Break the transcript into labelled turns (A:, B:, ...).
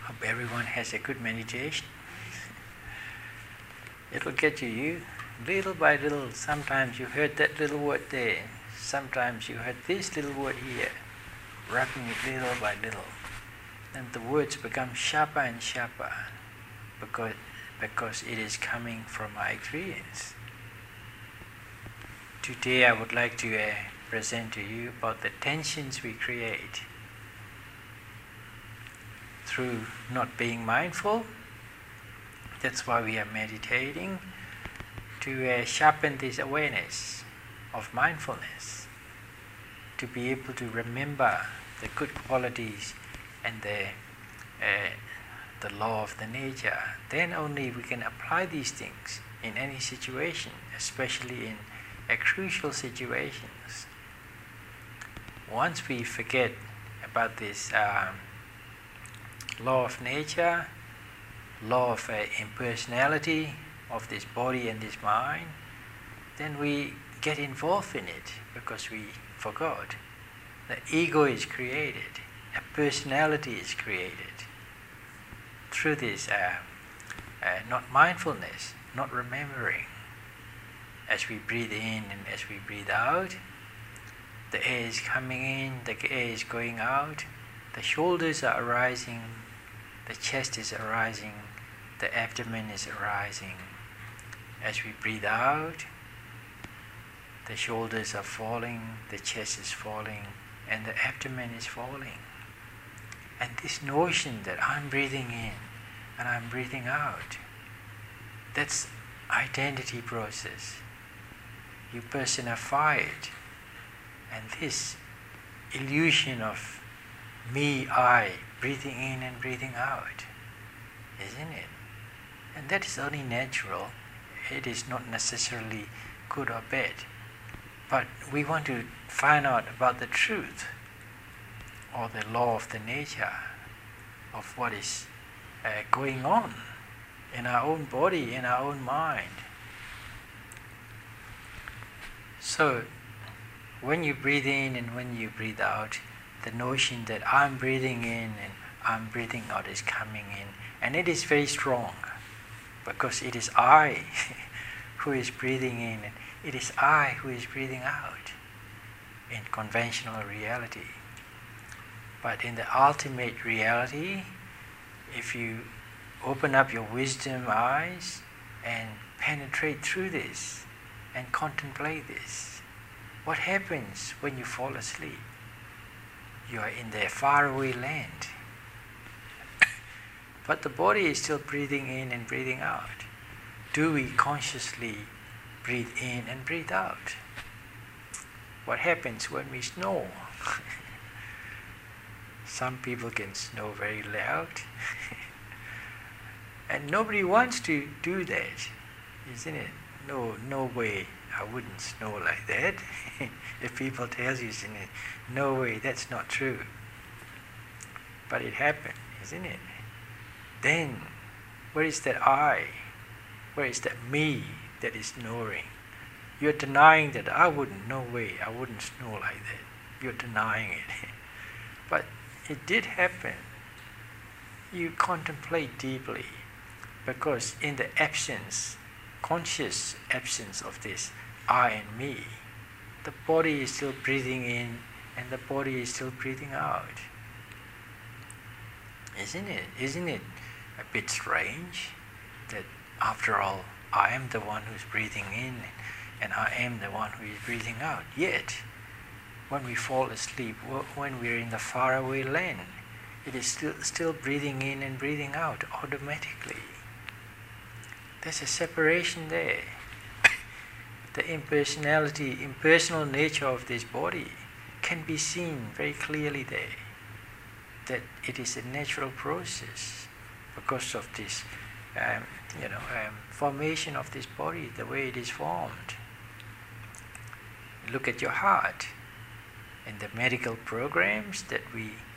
A: Hope everyone has a good meditation. It'll get to you little by little. Sometimes you heard that little word there. Sometimes you heard this little word here. Wrapping it little by little. And the words become sharper and sharper because it is coming from my experience. Today I would like to present to you about the tensions we create through not being mindful. That's why we are meditating, to sharpen this awareness of mindfulness, to be able to remember the good qualities and the law of the nature. Then only we can apply these things in any situation, especially in crucial situations. Once we forget about this law of nature, law of impersonality of this body and this mind, then we get involved in it because we forgot. The ego is created, a personality is created through this not mindfulness, not remembering. As we breathe in and as we breathe out, the air is coming in, the air is going out, the shoulders are arising, the chest is arising, the abdomen is arising. As we breathe out, the shoulders are falling, the chest is falling, and the abdomen is falling. And this notion that I'm breathing in and I'm breathing out, that's identity process. You personify it. And this illusion of me, I, breathing in and breathing out, isn't it? And that is only natural. It is not necessarily good or bad. But we want to find out about the truth or the law of the nature of what is going on in our own body, in our own mind. So, when you breathe in and when you breathe out, the notion that I'm breathing in and I'm breathing out is coming in, and it is very strong because it is I who is breathing in and it is I who is breathing out in conventional reality. But in the ultimate reality, if you open up your wisdom eyes and penetrate through this and contemplate this, what happens when you fall asleep? You are in the faraway land. But the body is still breathing in and breathing out. Do we consciously breathe in and breathe out? What happens when we snore? Some people can snore very loud. And nobody wants to do that, isn't it? No way, I wouldn't snore like that. If people tell you, isn't it? No way, that's not true. But it happened, isn't it? Then, where is that I? Where is that me that is snoring? You're denying that I wouldn't, no way, I wouldn't snore like that. You're denying it. But it did happen. You contemplate deeply because in the absence, conscious absence of this I and me, the body is still breathing in and the body is still breathing out. Isn't it? Isn't it a bit strange that after all, I am the one who's breathing in and I am the one who is breathing out. Yet, when we fall asleep, when we're in the faraway land, it is still breathing in and breathing out automatically. There's a separation there. The impersonal nature of this body can be seen very clearly there. That it is a natural process because of this, formation of this body, the way it is formed. Look at your heart. In the medical programs that we